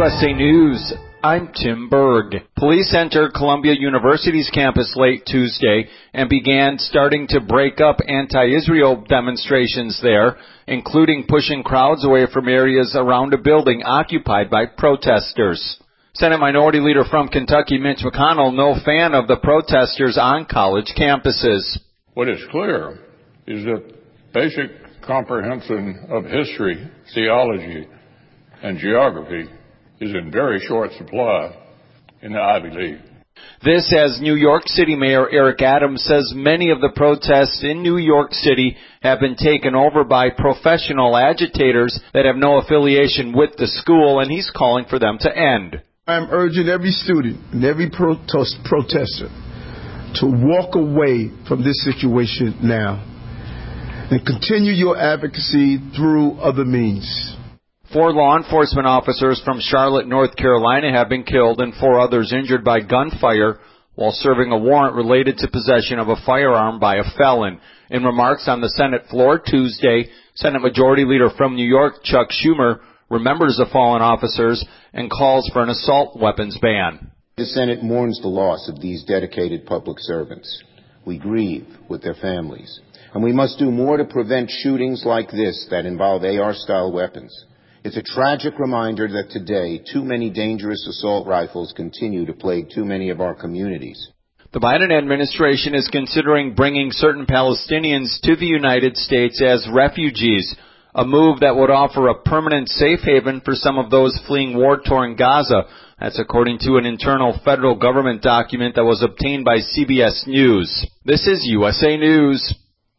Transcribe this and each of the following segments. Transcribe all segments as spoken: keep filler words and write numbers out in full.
U S A News, I'm Tim Berg. Police entered Columbia University's campus late Tuesday and began starting to break up anti-Israel demonstrations there, including pushing crowds away from areas around a building occupied by protesters. Senate Minority Leader from Kentucky, Mitch McConnell, no fan of the protesters on college campuses. What is clear is that basic comprehension of history, theology, and geography is in very short supply in the Ivy League. This as New York City Mayor Eric Adams says many of the protests in New York City have been taken over by professional agitators that have no affiliation with the school, and he's calling for them to end. I'm urging every student and every protest, protester to walk away from this situation now and continue your advocacy through other means. Four law enforcement officers from Charlotte, North Carolina have been killed and four others injured by gunfire while serving a warrant related to possession of a firearm by a felon. In remarks on the Senate floor Tuesday, Senate Majority Leader from New York, Chuck Schumer, remembers the fallen officers and calls for an assault weapons ban. The Senate mourns the loss of these dedicated public servants. We grieve with their families. And we must do more to prevent shootings like this that involve A R-style weapons. It's a tragic reminder that today too many dangerous assault rifles continue to plague too many of our communities. The Biden administration is considering bringing certain Palestinians to the United States as refugees, a move that would offer a permanent safe haven for some of those fleeing war-torn Gaza. That's according to an internal federal government document that was obtained by C B S News. This is U S A News.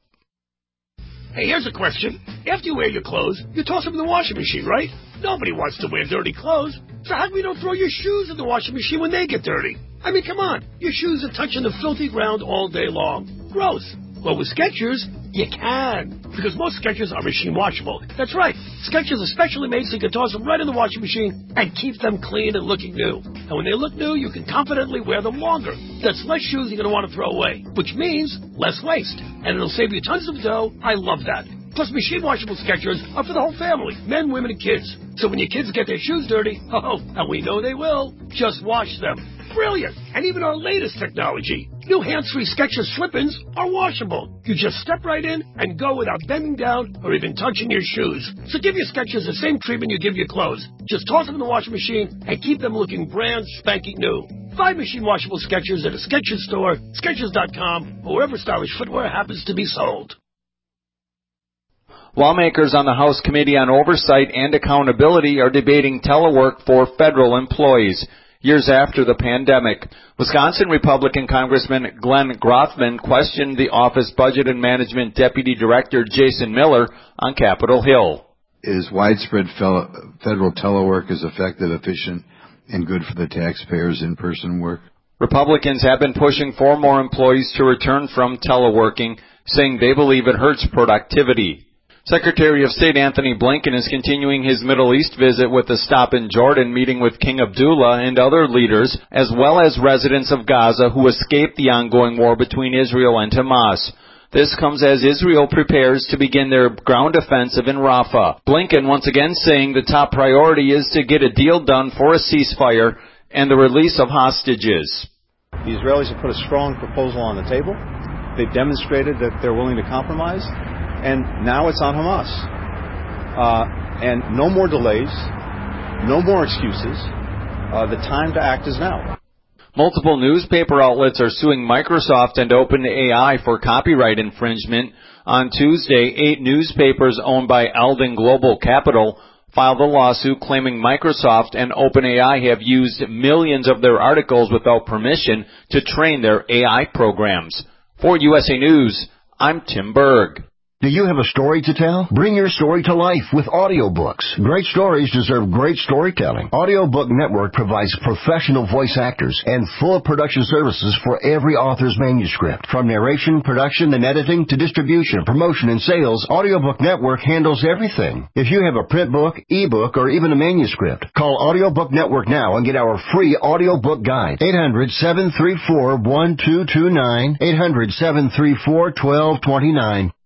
Hey, here's a question. After you wear your clothes, you toss them in the washing machine, right? Nobody wants to wear dirty clothes. So how come you don't throw your shoes in the washing machine when they get dirty? I mean, come on. Your shoes are touching the filthy ground all day long. Gross. Well, with Skechers, you can. Because most Skechers are machine washable. That's right. Skechers are specially made so you can toss them right in the washing machine and keep them clean and looking new. And when they look new, you can confidently wear them longer. That's less shoes you're going to want to throw away, which means less waste. And it'll save you tons of dough. I love that. Plus, machine washable Skechers are for the whole family, men, women, and kids. So when your kids get their shoes dirty, oh, and we know they will, just wash them. Brilliant. And even our latest technology, new hands-free Skechers slip-ins are washable. You just step right in and go without bending down or even touching your shoes. So give your Skechers the same treatment you give your clothes. Just toss them in the washing machine and keep them looking brand spanking new. Find machine washable Skechers at a Skechers store, Skechers dot com, or wherever stylish footwear happens to be sold. Lawmakers on the House Committee on Oversight and Accountability are debating telework for federal employees years after the pandemic. Wisconsin Republican Congressman Glenn Grothman questioned the office Budget and Management Deputy Director Jason Miller on Capitol Hill. Is widespread federal telework as effective, efficient, and good for the taxpayers' in-person work? Republicans have been pushing for more employees to return from teleworking, saying they believe it hurts productivity. Secretary of State Anthony Blinken is continuing his Middle East visit with a stop in Jordan, meeting with King Abdullah and other leaders, as well as residents of Gaza who escaped the ongoing war between Israel and Hamas. This comes as Israel prepares to begin their ground offensive in Rafah. Blinken once again saying the top priority is to get a deal done for a ceasefire and the release of hostages. The Israelis have put a strong proposal on the table. They've demonstrated that they're willing to compromise. And now it's on Hamas. Uh, and no more delays, no more excuses. Uh, the time to act is now. Multiple newspaper outlets are suing Microsoft and OpenAI for copyright infringement. On Tuesday, eight newspapers owned by Alden Global Capital filed a lawsuit claiming Microsoft and OpenAI have used millions of their articles without permission to train their A I programs. For U S A News, I'm Tim Berg. Do you have a story to tell? Bring your story to life with audiobooks. Great stories deserve great storytelling. Audiobook Network provides professional voice actors and full production services for every author's manuscript. From narration, production, and editing to distribution, promotion, and sales, Audiobook Network handles everything. If you have a print book, ebook, or even a manuscript, call Audiobook Network now and get our free audiobook guide. eight hundred, seven three four, one two two nine, eight hundred, seven three four, one two two nine.